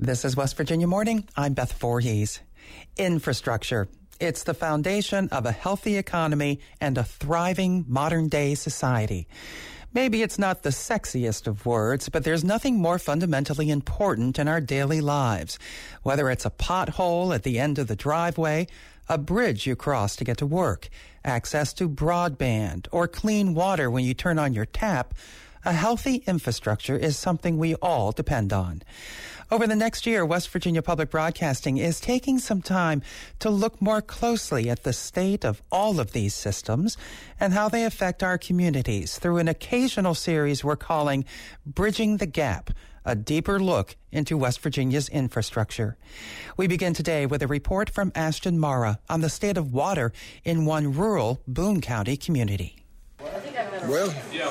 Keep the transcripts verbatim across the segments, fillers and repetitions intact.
This is West Virginia Morning. I'm Beth Voorhees. Infrastructure. It's the foundation of a healthy economy and a thriving modern-day society. Maybe it's not the sexiest of words, but there's nothing more fundamentally important in our daily lives. Whether it's a pothole at the end of the driveway, a bridge you cross to get to work, access to broadband, or clean water when you turn on your tap, a healthy infrastructure is something we all depend on. Over the next year, West Virginia Public Broadcasting is taking some time to look more closely at the state of all of these systems and how they affect our communities through an occasional series we're calling Bridging the Gap, a deeper look into West Virginia's infrastructure. We begin today with a report from Ashton Mara on the state of water in one rural Boone County community. Well,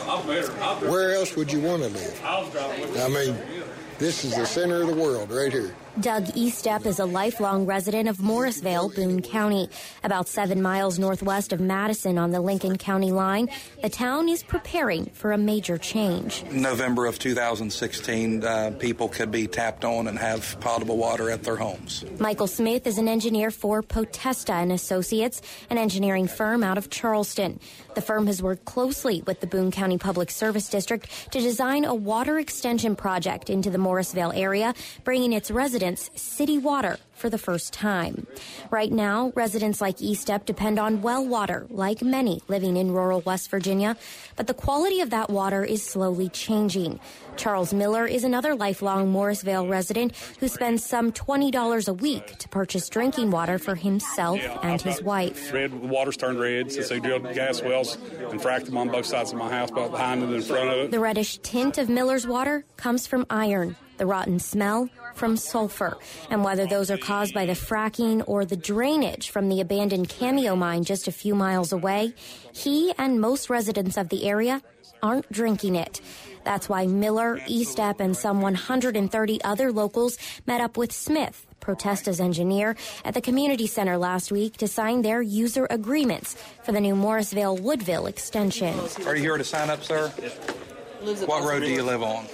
where else would you want to live? I mean, this is the center of the world right here. Doug Estep is a lifelong resident of Morrisvale, Boone County. About seven miles northwest of Madison on the Lincoln County line, the town is preparing for a major change. November of two thousand sixteen, uh, people could be tapped on and have potable water at their homes. Michael Smith is an engineer for Potesta and Associates, an engineering firm out of Charleston. The firm has worked closely with the Boone County Public Service District to design a water extension project into the Morrisvale area, bringing its residents city water for the first time. Right now, residents like Estep depend on well water, like many living in rural West Virginia, but the quality of that water is slowly changing. Charles Miller is another lifelong Morrisvale resident who spends some twenty dollars a week to purchase drinking water for himself yeah, and his wife. Red, the water's turned red since they drilled gas wells and fracked them on both sides of my house, both behind and in front of it. The reddish tint of Miller's water comes from iron, the rotten smell from sulfur, and whether those are caused by the fracking or the drainage from the abandoned Cameo mine just a few miles away, he and most residents of the area aren't drinking it. That's why Miller, Estep, and some one hundred thirty other locals met up with Smith, Protesta's engineer, at the community center last week to sign their user agreements for the new Morrisvale-Woodville extension. Are you here to sign up, sir? What road do you live on?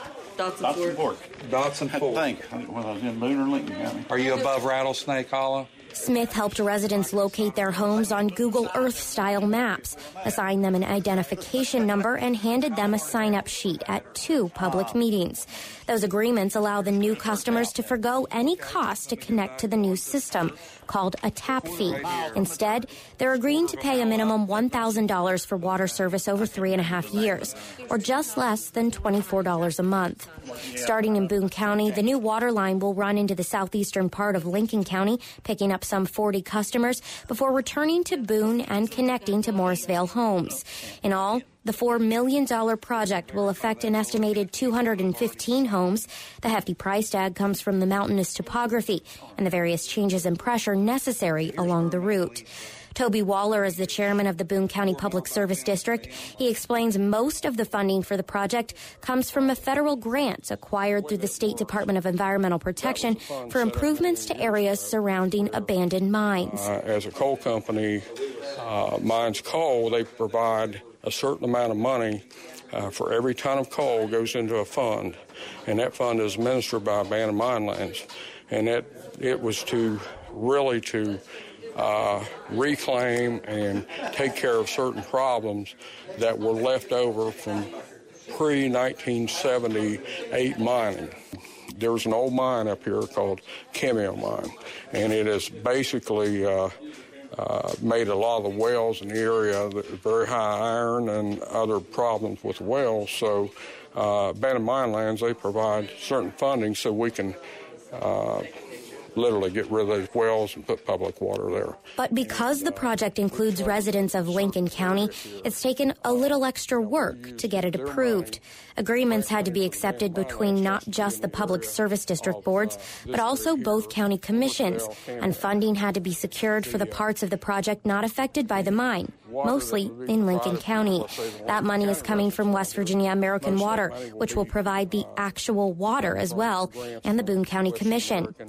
Dotson Fork. Dotson Fork. I think when I was in Boone or Lincoln County. Are you above Rattlesnake Hollow? Smith helped residents locate their homes on Google Earth-style maps, assigned them an identification number, and handed them a sign-up sheet at two public meetings. Those agreements allow the new customers to forgo any cost to connect to the new system, called a tap fee. Instead, they're agreeing to pay a minimum one thousand dollars for water service over three and a half years, or just less than twenty-four dollars a month. Starting in Boone County, the new water line will run into the southeastern part of Lincoln County, picking up some forty customers before returning to Boone and connecting to Morrisvale homes. In all, the four million dollars project will affect an estimated two hundred fifteen homes. The hefty price tag comes from the mountainous topography and the various changes in pressure necessary along the route. Toby Waller is the chairman of the Boone County Public Service District. He explains most of the funding for the project comes from a federal grant acquired through the State Department of Environmental Protection for improvements to areas surrounding abandoned mines. Uh, as a coal company, uh, Mines Coal, they provide a certain amount of money uh, for every ton of coal goes into a fund, and that fund is administered by Abandoned Mine Lands, and it, it was to really to uh, reclaim and take care of certain problems that were left over from pre nineteen seventy-eight mining. There was an old mine up here called Cameo Mine, and it is basically uh, Uh, made a lot of the wells in the area that are very high iron and other problems with wells. So uh, Abandoned Mine Lands, they provide certain funding so we can uh, literally get rid of those wells and put public water there. But because the project includes residents of Lincoln County, it's taken a little extra work to get it approved. Agreements had to be accepted between not just the Public Service District boards, but also both county commissions, and funding had to be secured for the parts of the project not affected by the mine, mostly in Lincoln County. That money is coming from West Virginia American Water, which will provide the actual water as well, and the Boone County Commission. They put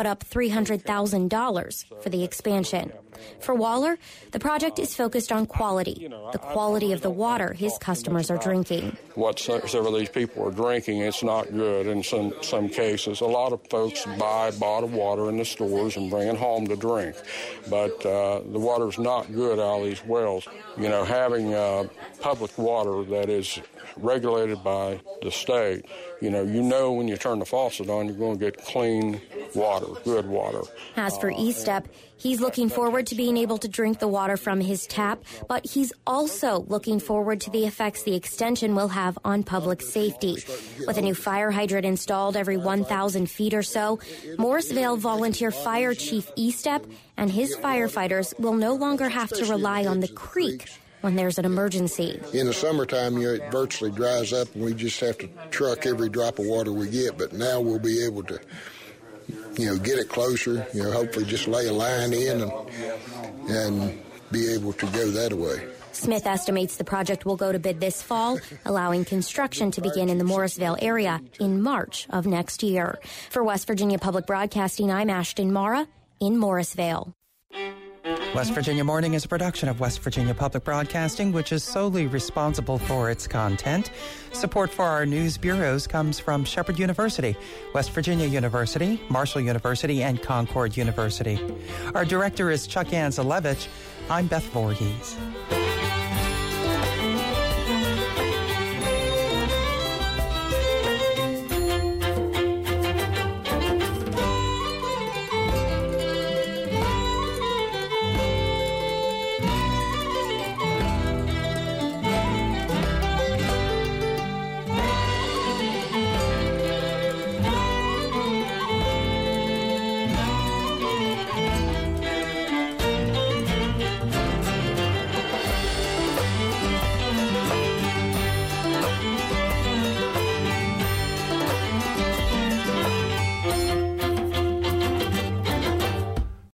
up three hundred thousand dollars for the expansion. For Waller, the project is focused on quality, the quality of the water his customers are drinking. What several of these people are drinking, it's not good in some, some cases. A lot of folks buy bottled water in the stores and bring it home to drink, but uh, the water's not good out of these wells. You know, having uh, public water that is regulated by the state, you know, you know when you turn the faucet on, you're going to get clean water, good water. As for E-Step, he's looking forward to being able to drink the water from his tap, but he's also looking forward to the effects the extension will have on public safety. With a new fire hydrant installed every one thousand feet or so, Morrisvale Volunteer Fire Chief E-Step and his firefighters will no longer have to rely on the creek when there's an emergency. In the summertime, you know, it virtually dries up and we just have to truck every drop of water we get, but now we'll be able to, you know, get it closer, you know, hopefully just lay a line in and, and be able to go that way. Smith estimates the project will go to bid this fall, allowing construction to begin in the Morrisvale area in March of next year. For West Virginia Public Broadcasting, I'm Ashton Mara in Morrisvale. West Virginia Morning is a production of West Virginia Public Broadcasting, which is solely responsible for its content. Support for our news bureaus comes from Shepherd University, West Virginia University, Marshall University, and Concord University. Our director is Chuck Anzelevich. I'm Beth Voorhees.